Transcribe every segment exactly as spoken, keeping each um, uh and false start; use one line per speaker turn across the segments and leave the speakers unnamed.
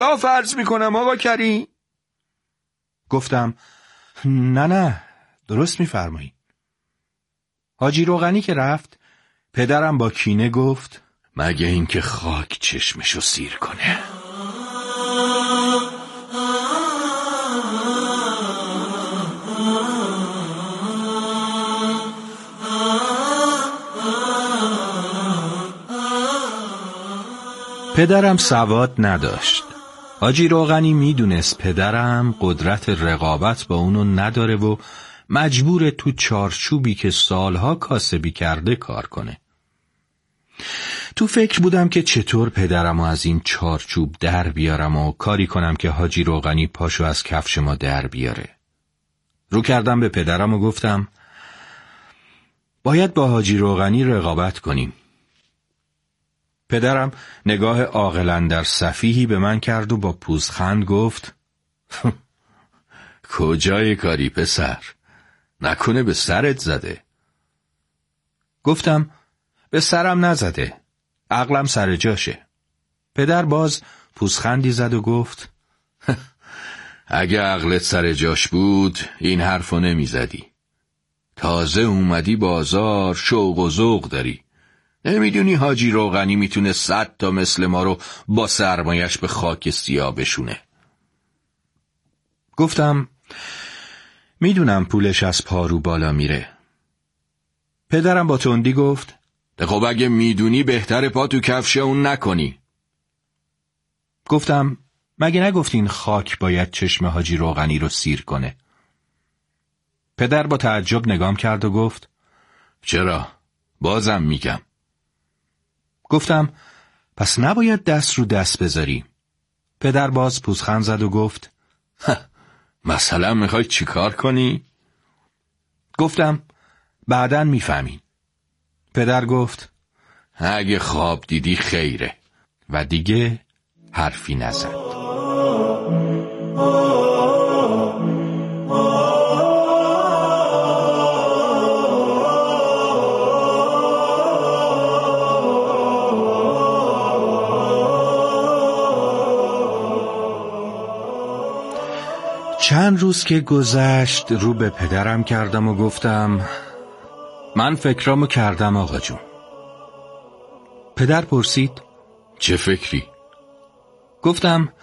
تا فرض میکنم آقا کریم.
گفتم نه نه درست میفرمایید. حاجی روغنی که رفت، پدرم با کینه گفت
مگه اینکه خاک چشمشو سیر کنه.
پدرم سواد نداشت. حاجی روغنی میدونست پدرم قدرت رقابت با اونو نداره و مجبور تو چارچوبی که سالها کاسبی کرده کار کنه. تو فکر بودم که چطور پدرمو از این چارچوب در بیارم و کاری کنم که حاجی روغنی پاشو از کفش ما در بیاره. رو کردم به پدرم و گفتم باید با حاجی روغنی رقابت کنیم. پدرم نگاه عاقل در سفیهی به من کرد و با پوزخند گفت
کجای کاری پسر؟ نکنه به سرت زده؟
گفتم به سرم نزده، عقلم سر جاشه. پدر باز پوزخندی زد و گفت
اگه عقلت سر جاش بود این حرفو نمی زدی. تازه اومدی بازار، شوق و ذوق داری. نمیدونی حاجی روغنی میتونه صد تا مثل ما رو با سرمایش به خاک سیاه بشونه.
گفتم میدونم پولش از پارو بالا میره. پدرم با تندی گفت
خب اگه میدونی بهتره پا تو کفش اون نکنی.
گفتم مگه نگفتین خاک باید چشم حاجی روغنی رو سیر کنه؟ پدر با تعجب نگام کرد و گفت
چرا؟ بازم میگم.
گفتم پس نباید دست رو دست بذاری. پدر باز پوزخند زد و گفت
مثلا میخوای چی کار کنی؟
گفتم بعداً میفهمین. پدر گفت
اگه خواب دیدی خیره.
و دیگه حرفی نزد. چند روز که گذشت رو به پدرم کردم و گفتم من فکرامو کردم آقا جون. پدر پرسید
چه فکری؟
گفتم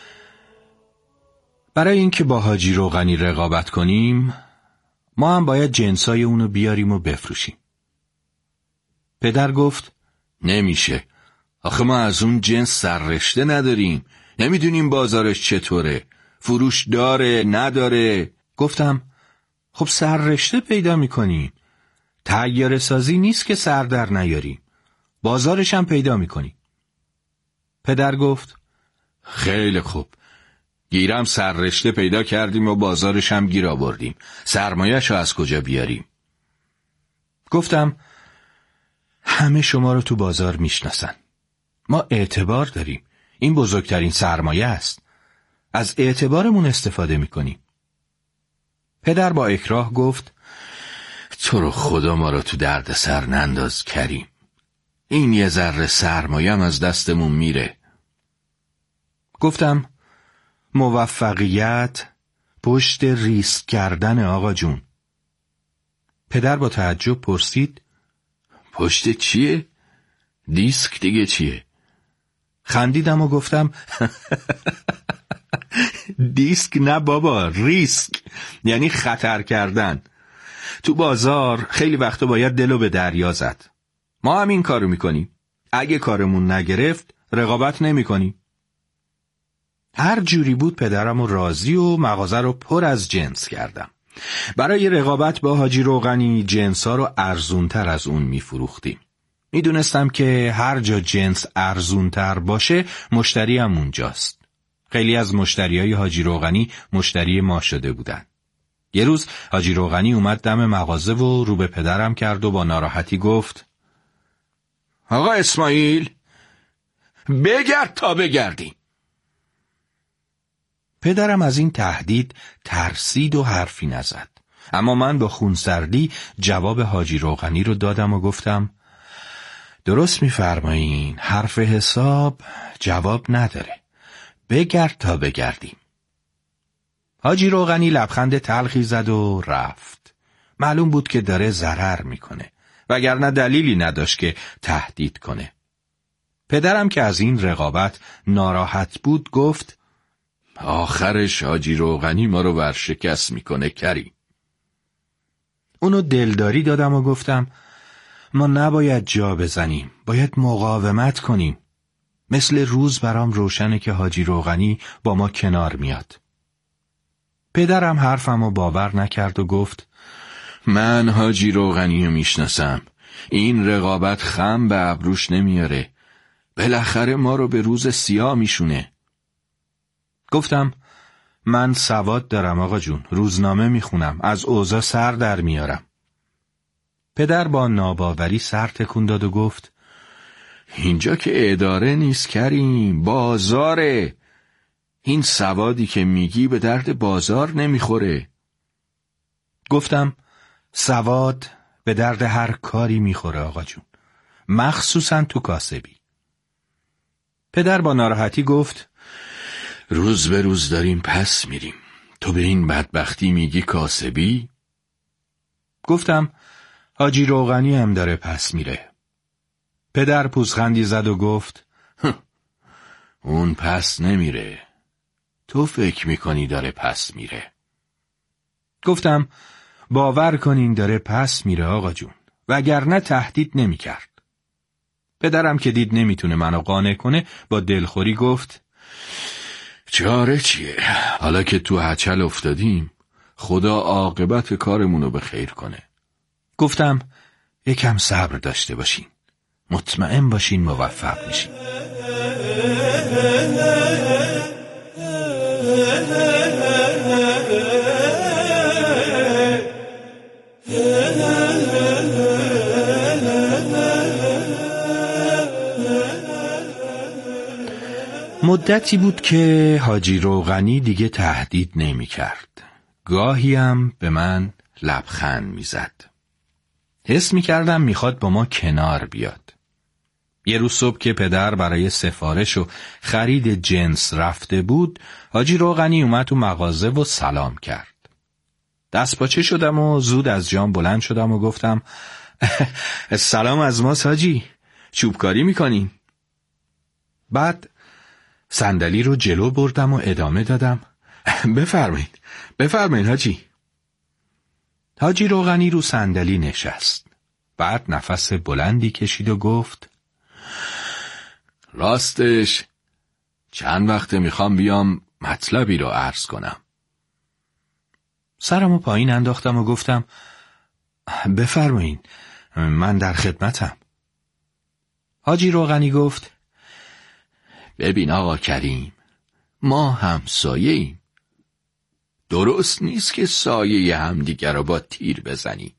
برای اینکه با حاجی روغنی رقابت کنیم ما هم باید جنسای اونو بیاریم و بفروشیم. پدر گفت
نمیشه. آخه ما از اون جنس سررشته نداریم. نمیدونیم بازارش چطوره. فروش داره نداره.
گفتم خب سررشته پیدا میکنیم. تغییر سازی نیست که سر در نیاریم. بازارش هم پیدا میکنیم. پدر گفت
خیلی خوب. گیرم سررشته پیدا کردیم و بازارش هم گیر آوردیم. سرمایه‌شو از کجا بیاریم؟
گفتم همه شما رو تو بازار میشناسن. ما اعتبار داریم. این بزرگترین سرمایه است. از اعتبارمون استفاده میکنیم. پدر با اکراه گفت
تو رو خدا ما رو تو درد سر ننداز کریم. این یه ذره سرمایه‌ام از دستمون میره.
گفتم موفقیت پشت ریسک کردن آقا جون. پدر با تعجب پرسید
پشت چیه؟ دیسک دیگه چیه؟
خندیدم و گفتم دیسک نه بابا، ریسک یعنی خطر کردن. تو بازار خیلی وقتا باید دلو به دریا زد. ما هم این کارو میکنیم. اگه کارمون نگرفت رقابت نمیکنیم. هر جوری بود پدرمو راضی و مغازه رو پر از جنس کردم. برای رقابت با حاجی روغنی جنسا رو ارزونتر از اون میفروختیم. میدونستم که هر جا جنس ارزونتر باشه مشتری هم اونجاست. خیلی از مشتریای حاجی روغنی مشتری ما شده بودن. یه روز حاجی روغنی اومد دم مغازه و رو به پدرم کرد و با ناراحتی گفت
آقا اسماعیل بگرد تا بگردی.
پدرم از این تهدید ترسید و حرفی نزد. اما من با خونسردی جواب حاجی روغنی رو دادم و گفتم درست میفرمایین، حرف حساب جواب نداره. بگرد تا بگردیم. حاجی روغنی لبخند تلخی زد و رفت. معلوم بود که داره ضرر میکنه، وگرنه دلیلی نداشت که تهدید کنه. پدرم که از این رقابت ناراحت بود گفت:
آخرش حاجی روغنی ما رو ورشکست میکنه کریم.
اونو دلداری دادم و گفتم: ما نباید جا بزنیم، باید مقاومت کنیم. مثل روز برام روشنه که حاجی روغنی با ما کنار میاد. پدرم حرفمو باور نکرد و گفت:
من حاجی روغنی رو میشناسم. این رقابت خم به ابروش نمیاره. بالاخره ما رو به روز سیاه میشونه.
گفتم: من سواد دارم آقا جون، روزنامه میخونم، از اوضاع سر در میارم. پدر با ناباوری سر تکون داد و گفت:
اینجا که اداره نیست کریم، بازاره. این سوادی که میگی به درد بازار نمیخوره.
گفتم: سواد به درد هر کاری میخوره آقا جون، مخصوصا تو کاسبی. پدر با ناراحتی گفت:
روز به روز داریم پس میریم، تو به این بدبختی میگی کاسبی؟
گفتم: حاجی روغنی هم داره پس میره. پدر پوزخندی زد و گفت:
اون پس نمیره، تو فکر میکنی داره پس میره.
گفتم: باور کنین داره پس میره آقا جون، وگرنه تهدید نمیکرد. پدرم که دید نمیتونه منو قانع کنه با دلخوری گفت:
چاره چیه؟ حالا که تو هچل افتادیم، خدا عاقبت کارمونو به خیر کنه.
گفتم: یکم صبر داشته باشین، مطمئن باشین موفق میشین. مدتی بود که حاجی روغنی دیگه تهدید نمی کرد. گاهی هم به من لبخند می زد. حس می کردم می خواد با ما کنار بیاد. یه روز صبح که پدر برای سفارش و خرید جنس رفته بود، حاجی روغنی اومد تو مغازه و سلام کرد. دست پاچه شدم و زود از جام بلند شدم و گفتم: سلام از ماست حاجی، چوبکاری میکنین؟ بعد صندلی رو جلو بردم و ادامه دادم: بفرمایید بفرمایید حاجی. حاجی روغنی رو صندلی نشست. بعد نفس بلندی کشید و گفت:
راستش چند وقته میخوام بیام مطلبی رو عرض کنم.
سرمو پایین انداختم و گفتم: بفرمایید، من در خدمتم. حاجی روغنی گفت:
ببین آقا کریم، ما همسایه ایم. درست نیست که سایه همدیگر رو با تیر بزنی.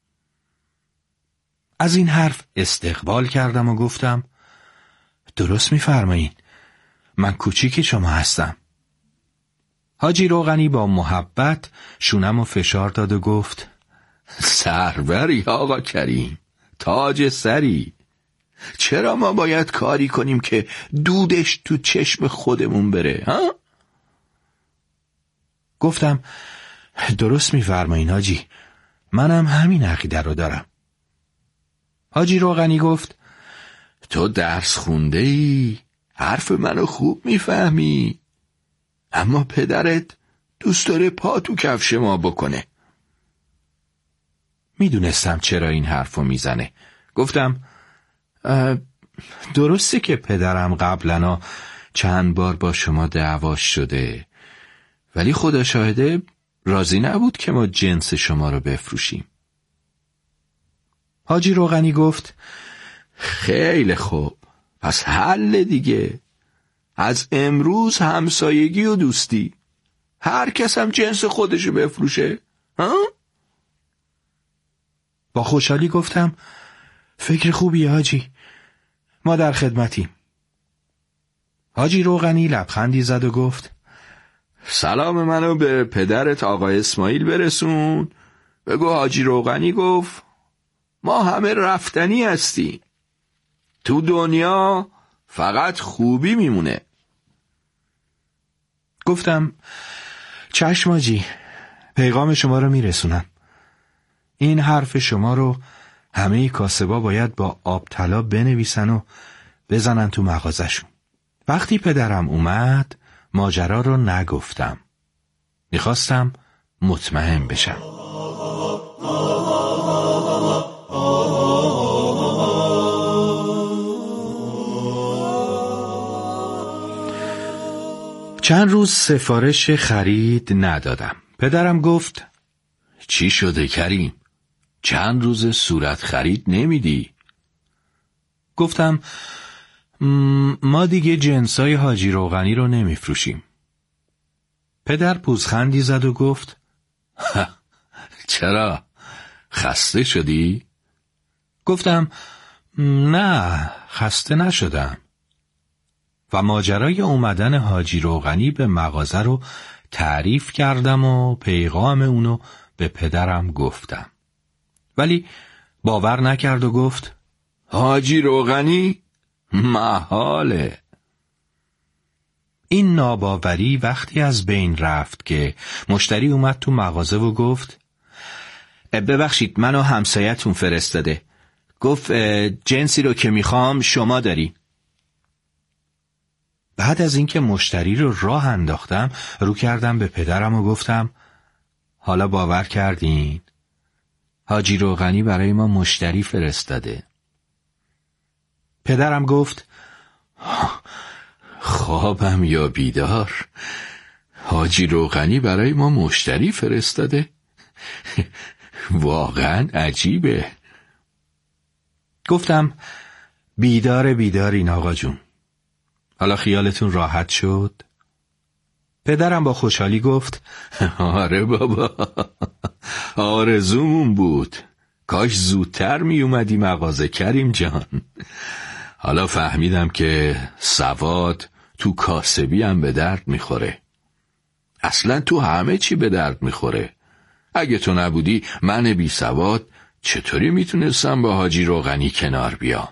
از این حرف استقبال کردم و گفتم: درست میفرمایین، من کوچیک شما هستم. حاجی روغنی با محبت شونم و فشار داد و گفت:
سربری آقا کریم، تاج سری. چرا ما باید کاری کنیم که دودش تو چشم خودمون بره ها؟
گفتم: درست میفرمایین حاجی، منم همین عقیده رو دارم. حاجی روغنی گفت:
تو درس خونده ای، حرف منو خوب میفهمی، اما پدرت دوست داره پا تو کفش ما بکنه.
میدونستم چرا این حرفو میزنه. گفتم: درسته که پدرم قبلنا چند بار با شما دعواش شده، ولی خدا شاهده راضی نبود که ما جنس شما رو بفروشیم. حاجی روغنی گفت:
خیلی خوب، پس حل دیگه. از امروز همسایگی و دوستی، هر کس هم جنس خودشو بفروشه ها؟
با خوشحالی گفتم: فکر خوبی حاجی، ما در خدمتیم. حاجی روغنی لبخندی زد و گفت:
سلام منو به پدرت آقا اسماعیل برسون، بگو حاجی روغنی گفت ما همه رفتنی هستیم، تو دنیا فقط خوبی میمونه.
گفتم چشم حاجی، پیغام شما رو میرسونم. این حرف شما رو همه کاسبا باید با آب طلا بنویسن و بزنن تو مغازشون. وقتی پدرم اومد ماجرا رو نگفتم. میخواستم مطمئن بشم. چند روز سفارش خرید ندادم. پدرم گفت
چی شده کریم؟ چند روز صورت خرید نمیدی؟
گفتم ما دیگه جنسای حاجی روغنی رو نمیفروشیم. پدر پوزخندی زد و گفت
چرا؟ خسته شدی؟
گفتم نه، خسته نشدم. و ماجرای اومدن حاجی روغنی به مغازه رو تعریف کردم و پیغام اونو به پدرم گفتم. ولی باور نکرد و گفت
حاجی روغنی؟ محاله.
این ناباوری وقتی از بین رفت که مشتری اومد تو مغازه و گفت ببخشید منو همسایتون فرستاده، گفت جنسی رو که میخوام شما داری. بعد از اینکه مشتری رو راه انداختم رو کردم به پدرم و گفتم حالا باور کردین؟ حاجی روغنی برای ما مشتری فرستاده. پدرم گفت
خوابم یا بیدار؟ حاجی روغنی برای ما مشتری فرستاده؟ واقعا عجیبه.
گفتم بیدار بیدارین آقا جون، حالا خیالتون راحت شد؟ پدرم با خوشحالی گفت
آره بابا، آرزومون بود، کاش زودتر می اومدی مغازه کریم جان. حالا فهمیدم که سواد تو کاسبی هم به درد میخوره. اصلا تو همه چی به درد میخوره. اگه تو نبودی من بی سواد چطوری میتونستم با حاجی روغنی کنار بیام؟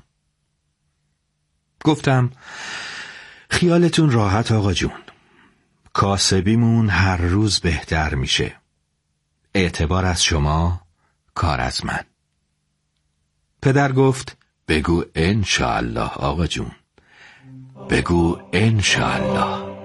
گفتم خیالتون راحت آقا جون، کاسبیمون هر روز بهتر میشه. اعتبار از شما، کار از من. پدر گفت
بگو انشاءالله آقا جون، بگو انشاءالله.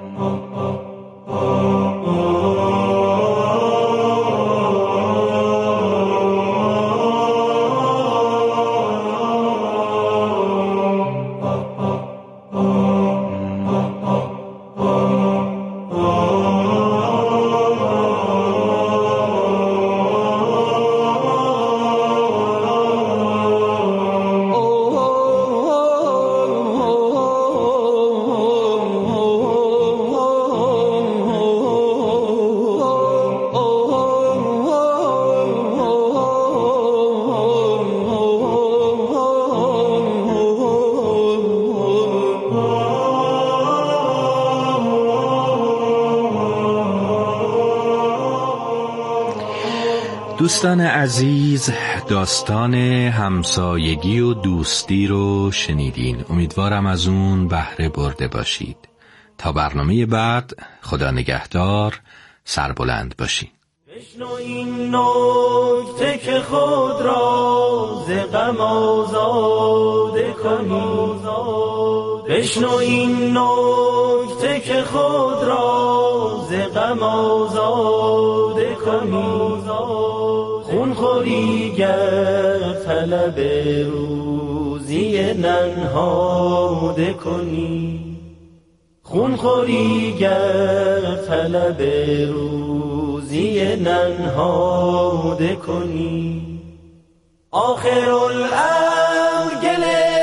دوستان عزیز، داستان همسایگی و دوستی رو شنیدین. امیدوارم از اون بهره برده باشید. تا برنامه بعد، خدا نگهدار، سربلند باشین.
بشنو این نکته که خود را ز غم آزاده کنی، بشنو این نکته که خود را ز غم آزاده کنی. خون خوری گر طلب روزی ننهاده کنی، خون خوری گر طلب روزی ننهاده کنی. آخر الامر گل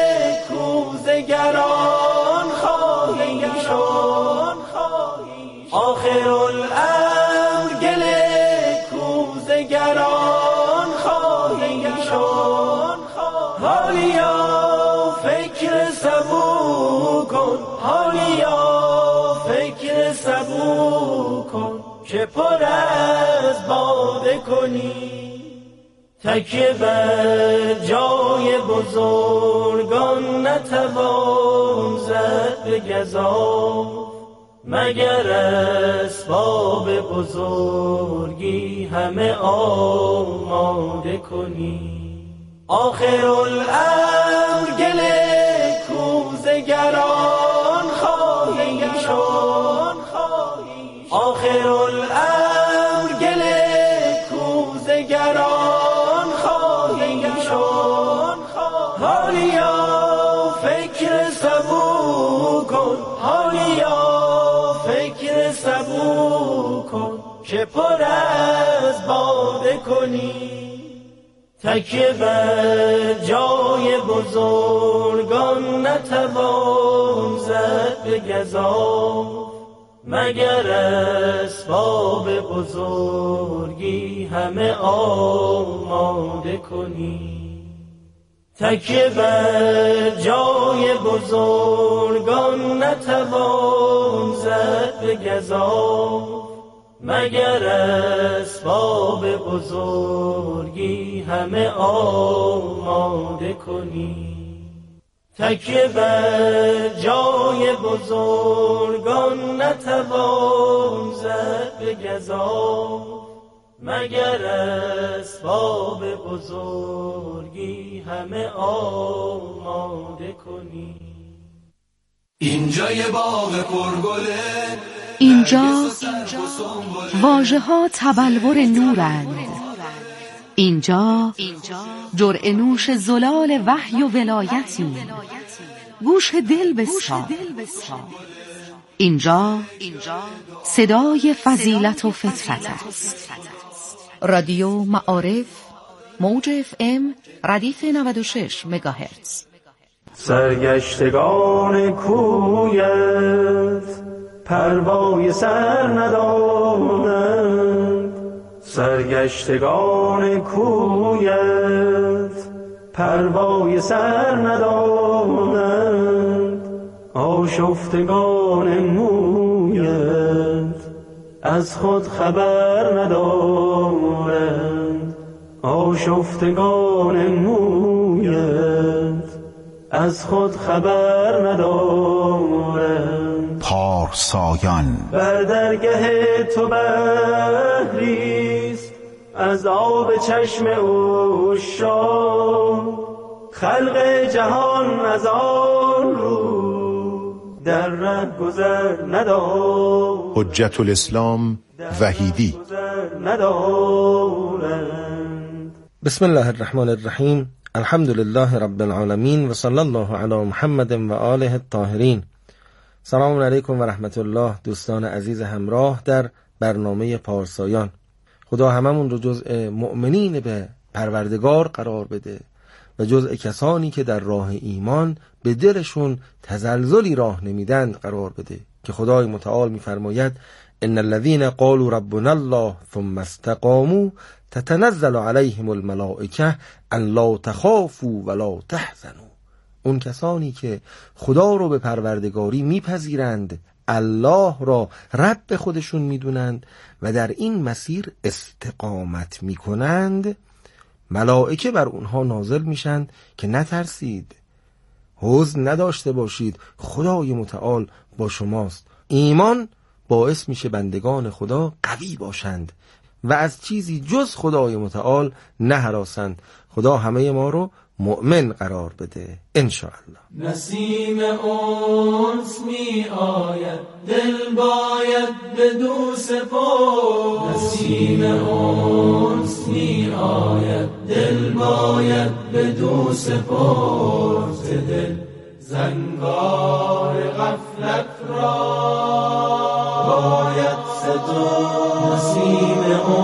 کوزگران خواهی شد، آخر الامر گل کوزگران خواهی شد. حالیا فکر سبو کن، حالیا فکر سبو کن که پر از باده کنی. تکیه بر جای بزرگان نتوان زد به گزاف، مگر اسباب بزرگی همه آماده کنی. آخرالامر گل کوزگران خواهی شد، آخرالامر گل کوزگران خواهی شد. حالیا فکر سبو کن، حالیا فکر سبو کن که پر از باده کنی. تکیه بر جای بزرگان نتوان زد به گزاف، مگر اسباب بزرگی همه آماده کنی. تکیه بر جای بزرگان نتوان زد به گزاف، مگر اسباب بزرگی همه آماده کنی. تکیه بر جای بزرگان نتوان زد به گزاف، مگر اسباب بزرگی همه آماده کنی.
اینجا یه باغ پرگله،
اینجا واژه ها تبلور نورند. اینجا جرعه نوش زلال وحی و ولایتی. گوش دل بسپار. اینجا صدای فضیلت و فطرت است. رادیو معارف، موج اف ام ردیف نود و شش مگاهرتز.
سرگشتگان کویت پروای سر ندارند، سرگشتگان کویت پروای سر ندارند. آشفتگان مویت از خود خبر ندارند، آشفتگان مویت از خود خبر ندارند.
پارسایان
بر درگه تو بحریست از آب چشم عشاق، خلق جهان از آن رو در ره گذر ندارد.
حجت الاسلام وحیدی.
بسم الله الرحمن الرحیم. الحمد لله رب العالمین و صلی الله علی محمد و آله الطاهرین. سلام علیکم و رحمت الله دوستان عزیز همراه در برنامه پارسایان. خدا هممون رو جزء مؤمنین به پروردگار قرار بده و جزء کسانی که در راه ایمان به دلشون تزلزلی راه نمیدن قرار بده که خدای متعال میفرماید ان الذين قالوا ربنا الله ثم استقاموا تتنزل علیهم الملائکه ان لا تخافوا ولا تحزنوا. اون کسانی که خدا رو به پروردگاری میپذیرند، الله را رب خودشون میدونند و در این مسیر استقامت میکنند، ملائکه بر اونها نازل میشند که نترسید، حزن نداشته باشید، خدای متعال با شماست. ایمان باعث میشه بندگان خدا قوی باشند و از چیزی جز خدای متعال نهراسند. خدا همه ما رو مؤمن قرار بده انشاءالله.
نسیم انس می آید دل باید بدو سپار، نسیم انس می آید دل باید بدو سپار. دل زنگار غفلت را باید ستود. نسیم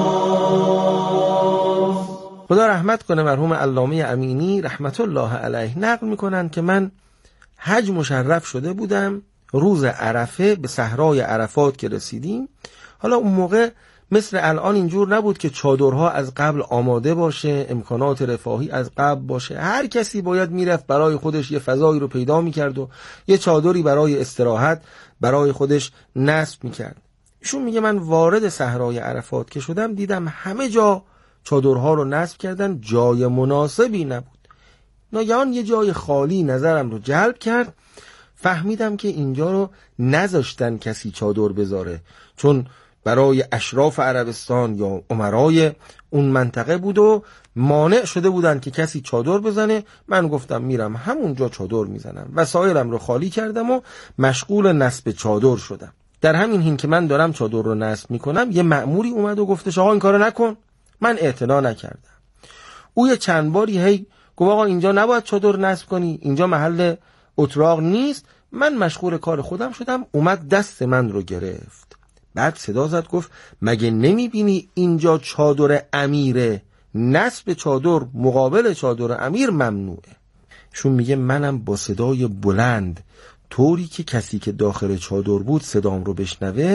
انس.
خدا رحمت کنه مرحوم علامه امینی رحمت الله علیه نقل میکنن که من حج مشرف شده بودم. روز عرفه به صحرای عرفات که رسیدیم، حالا اون موقع مثل الان اینجور نبود که چادرها از قبل آماده باشه، امکانات رفاهی از قبل باشه. هر کسی باید میرفت برای خودش یه فضایی رو پیدا میکرد و یه چادری برای استراحت برای خودش نصب میکرد. ایشون میگه من وارد صحرای عرفات که شدم دیدم همه جا چادرها رو نصب کردن، جای مناسبی نبود. ناگهان یه جای خالی نظرم رو جلب کرد. فهمیدم که اینجا رو نذاشتن کسی چادر بذاره، چون برای اشراف عربستان یا امرای اون منطقه بود و مانع شده بودن که کسی چادر بزنه. من گفتم میرم همونجا چادر میزنم، وسایلم رو خالی کردم و مشغول نصب چادر شدم. در همین حین که من دارم چادر رو نصب میکنم یه مأموری اومد و گفتش آقا این کارو نکن. من اعتنا نکردم. او یه چند باری هی گفت آقا اینجا نباید چادر نصب کنی، اینجا محل اتراق نیست. من مشغول کار خودم شدم. اومد دست من رو گرفت، بعد صدا زد گفت مگه نمیبینی اینجا چادر امیره؟ نصب چادر مقابل چادر امیر ممنوعه. شون میگه منم با صدای بلند طوری که کسی که داخل چادر بود صدام رو بشنوه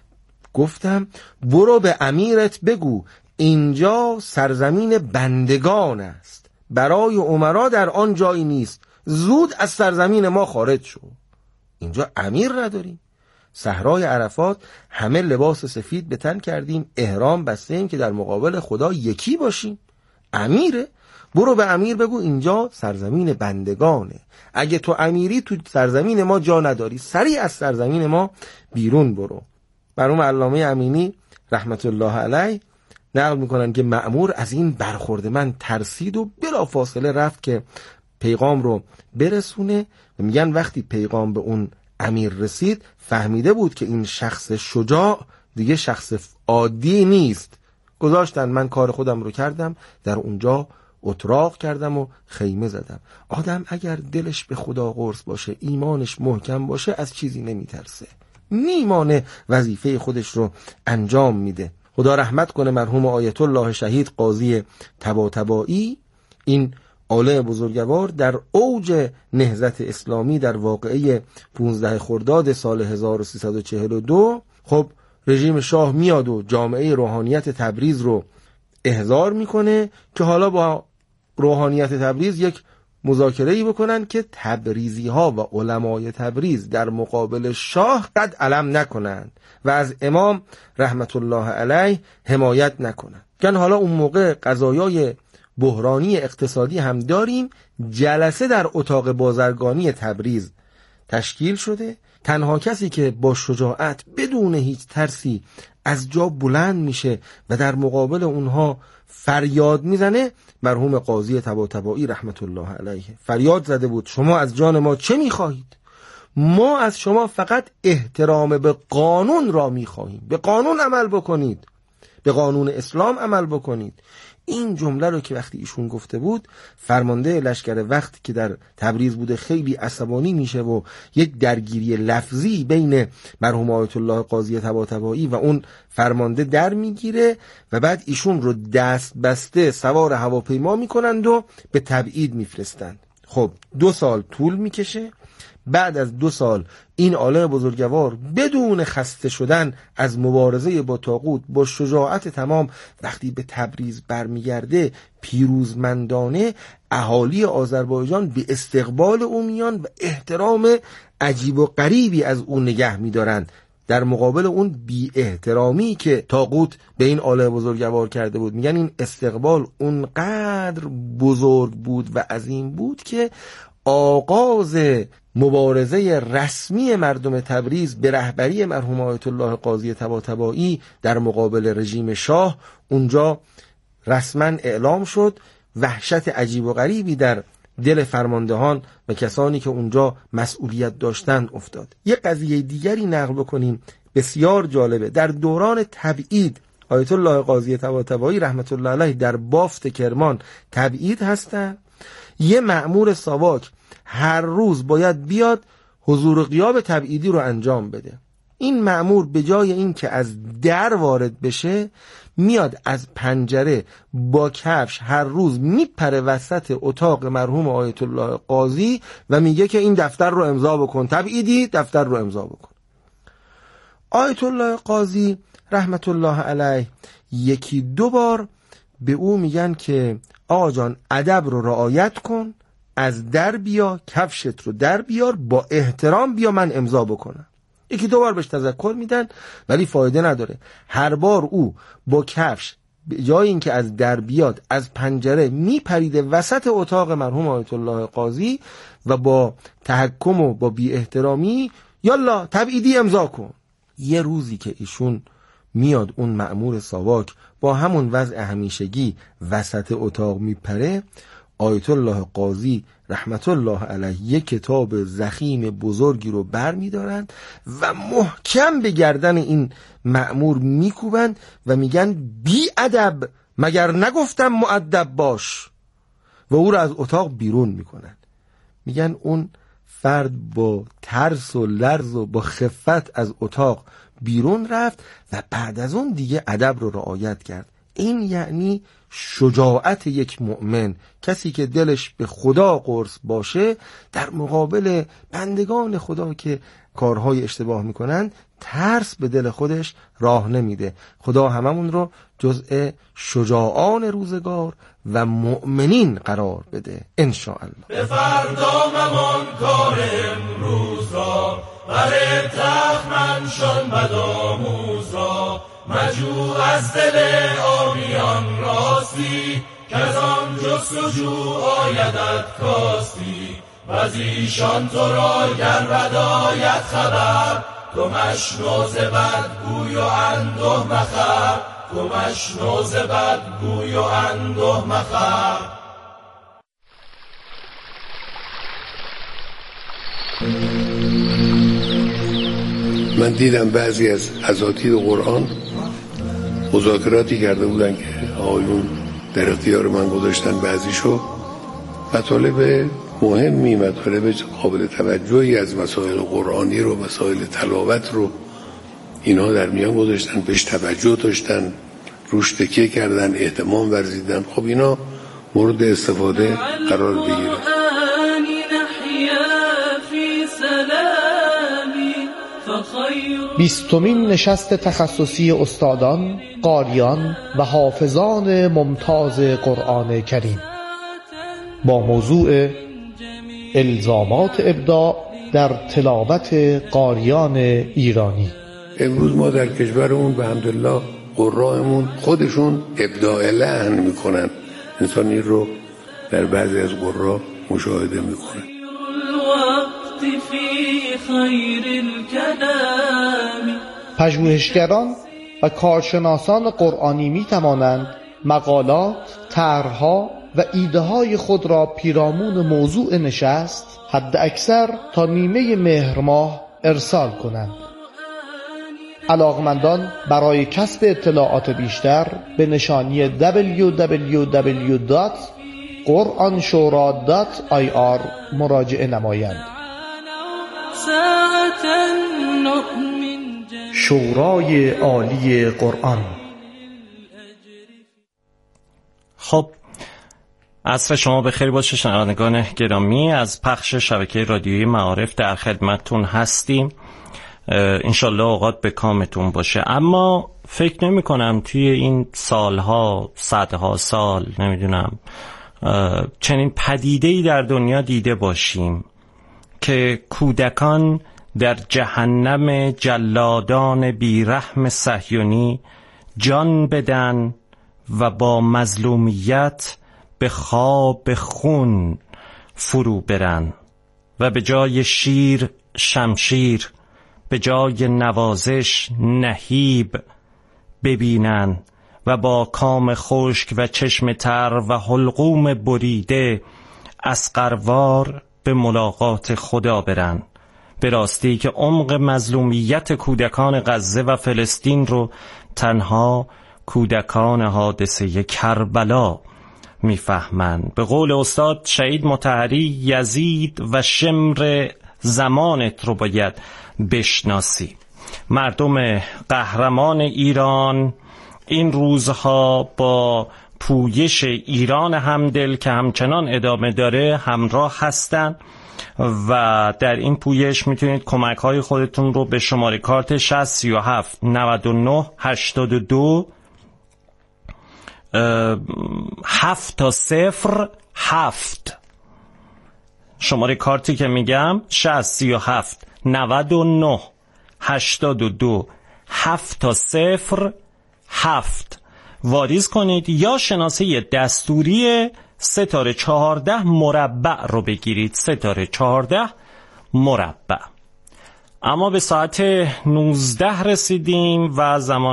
گفتم برو به امیرت بگو اینجا سرزمین بندگان است، برای امرا در آن جایی نیست، زود از سرزمین ما خارج شو، اینجا امیر نداریم. صحرای عرفات همه لباس سفید به تن کردیم، احرام بستیم که در مقابل خدا یکی باشیم. امیره، برو به امیر بگو اینجا سرزمین بندگانه، اگه تو امیری تو سرزمین ما جا نداری، سریع از سرزمین ما بیرون برو. مرحوم علامه امینی رحمت الله علیه نقل میکنن که مأمور از این برخورد من ترسید و بلافاصله رفت که پیغام رو برسونه. میگن وقتی پیغام به اون امیر رسید فهمیده بود که این شخص شجاع دیگه شخص عادی نیست. گذاشتن، من کار خودم رو کردم، در اونجا اتراق کردم و خیمه زدم. آدم اگر دلش به خدا قرص باشه، ایمانش محکم باشه، از چیزی نمیترسه، میمانه وظیفه خودش رو انجام میده. خدا رحمت کنه مرحوم آیت الله شهید قاضی طباطبایی. این عالم بزرگوار در اوج نهضت اسلامی در واقعه پانزده خرداد سال هزار و سیصد و چهل و دو، خب رژیم شاه میاد و جامعه روحانیت تبریز رو احضار میکنه که حالا با روحانیت تبریز یک مذاکره‌ای بکنن که تبریزی ها و علمای تبریز در مقابل شاه قد علم نکنند و از امام رحمت الله علیه حمایت نکنند. کن حالا اون موقع قضایای بحرانی اقتصادی هم داریم. جلسه در اتاق بازرگانی تبریز تشکیل شده. تنها کسی که با شجاعت بدون هیچ ترسی از جا بلند میشه و در مقابل اونها فریاد میزنه مرحوم قاضی طباطبایی رحمت الله علیه. فریاد زده بود شما از جان ما چه میخواهید؟ ما از شما فقط احترام به قانون را میخواهیم. به قانون عمل بکنید، به قانون اسلام عمل بکنید. این جمله رو که وقتی ایشون گفته بود، فرمانده لشکر وقتی که در تبریز بوده خیلی عصبانی میشه و یک درگیری لفظی بین مرحوم آیت الله قاضی طباطبایی و اون فرمانده در میگیره و بعد ایشون رو دست بسته سوار هواپیما میکنند و به تبعید میفرستند. خب دو سال طول میکشه. بعد از دو سال این عالم بزرگوار بدون خسته شدن از مبارزه با طاغوت با شجاعت تمام وقتی به تبریز برمیگرده، پیروزمندانه اهالی آذربایجان به استقبال او میان و احترام عجیب و غریبی از اون نگه میدارن، در مقابل اون بی احترامی که طاغوت به این عالم بزرگوار کرده بود. میگن این استقبال اونقدر بزرگ بود و عظیم بود که آغاز مبارزه رسمی مردم تبریز به رهبری مرحوم آیت الله قاضی طباطبایی در مقابل رژیم شاه اونجا رسما اعلام شد. وحشت عجیب و غریبی در دل فرماندهان و کسانی که اونجا مسئولیت داشتند افتاد. یک قضیه دیگری نقل بکنیم بسیار جالبه. در دوران تبعید آیت الله قاضی طباطبایی رحمت الله علیه در بافت کرمان تبعید هستند. یه مأمور ساواک هر روز باید بیاد حضور و غیاب تبعیدی رو انجام بده. این مأمور به جای این که از در وارد بشه، میاد از پنجره با کفش هر روز میپره وسط اتاق مرحوم آیت الله قاضی و میگه که این دفتر رو امضا بکن، تبعیدی دفتر رو امضا بکن. آیت الله قاضی رحمت الله علیه یکی دو بار به او میگن که آقا جان ادب رو رعایت کن، از در بیا، کفشت رو در بیار، با احترام بیا من امضا بکنم. یکی دو بار بهش تذکر میدن ولی فایده نداره. هر بار او با کفش جای اینکه از در بیاد از پنجره میپریده وسط اتاق مرحوم آیت الله قاضی و با تحکم و با بی احترامی یالا تبعیدی امضا کن. یه روزی که ایشون میاد اون مأمور ساواک با همون وضع همیشگی وسط اتاق میپره، آیت الله قاضی رحمت الله علیه یک کتاب ضخیم بزرگی رو بر میدارن و محکم به گردن این مأمور میکوبن و میگن بی ادب، مگر نگفتم مؤدب باش، و او رو از اتاق بیرون میکنن. میگن اون فرد با ترس و لرز و با خفت از اتاق بیرون رفت و بعد از اون دیگه ادب رو رعایت کرد. این یعنی شجاعت یک مؤمن، کسی که دلش به خدا قرص باشه در مقابل بندگان خدا که کارهای اشتباه میکنن ترس به دل خودش راه نمیده. خدا هممون رو جزء شجاعان روزگار و مؤمنین قرار بده انشاءالله.
به فردا ممان کار امروز را، بر تخمن شن بدآموز را، مجو از دل آبیان راستی، که از آن جستجو آیدت کاستی، و از ایشان تو را گر بداید خبر، تو مشنو ز بدگوی و انده مخر، تو مشنو ز بدگوی و انده مخر.
من دیدم بعضی از اساتید قرآن مذاکراتی کرده بودن که آقایون در اختیار من گذاشتن بعضیشو، مطالب مهمی، مطالب قابل توجهی از مسائل قرآنی رو، مسائل تلاوت رو اینها در میان گذاشتن، بهش توجه داشتن، روش تکیه کردن، اهتمام ورزیدن. خب اینا مورد استفاده قرار بگیره.
بیستمین نشست تخصصی استادان، قاریان و حافظان ممتاز قرآن کریم با موضوع الزامات ابداع در تلاوت قاریان ایرانی.
امروز ما در کشورمون به حمدالله قرائمون خودشون ابداع لحن میکنن. انسان این رو در بعضی از قرآ مشاهده میکنه.
پژوهشگران و کارشناسان قرآنی می توانند مقالات، طرح‌ها و ایده‌های خود را پیرامون موضوع نشست حد اکثر تا نیمه مهر ماه ارسال کنند. علاقمندان برای کسب اطلاعات بیشتر به نشانی دبلیو دبلیو دبلیو دات قرآن شورا دات آی آر مراجعه نمایند. شورای عالی قرآن.
خب عصر شما بخیر باشه شنوندگان گرامی. از پخش شبکه رادیویی معارف در خدمتتون هستیم. انشالله اوقات به کامتون باشه. اما فکر نمی کنم توی این سالها، صدها سال، نمیدونم چنین پدیده‌ای در دنیا دیده باشیم که کودکان در جهنم جلادان بیرحم صهیونی جان بدن و با مظلومیت به خواب خون فرو برن و به جای شیر شمشیر، به جای نوازش نهیب ببینن و با کام خشک و چشم تر و حلقوم بریده اسقروار به ملاقات خدا برن. به راستی که عمق مظلومیت کودکان غزه و فلسطین رو تنها کودکان حادثه کربلا میفهمند. به قول استاد شهید مطهری، یزید و شمر زمانت رو باید بشناسی. مردم قهرمان ایران این روزها با پویش ایران همدل که همچنان ادامه داره همراه هستند و در این پویش میتونید کمک های خودتون رو به شماره کارت شصت سی و هفت نود و نه هشتاد و دو هفت تا صفر هفت، شماره کارتی که میگم شصت سی و هفت نود و نه هشتاد و دو هفت تا صفر هفت، واریز کنید یا شناسه دستوری ستاره چهارده مربع رو بگیرید، ستاره چهارده مربع. اما به ساعت نوزده رسیدیم و زمان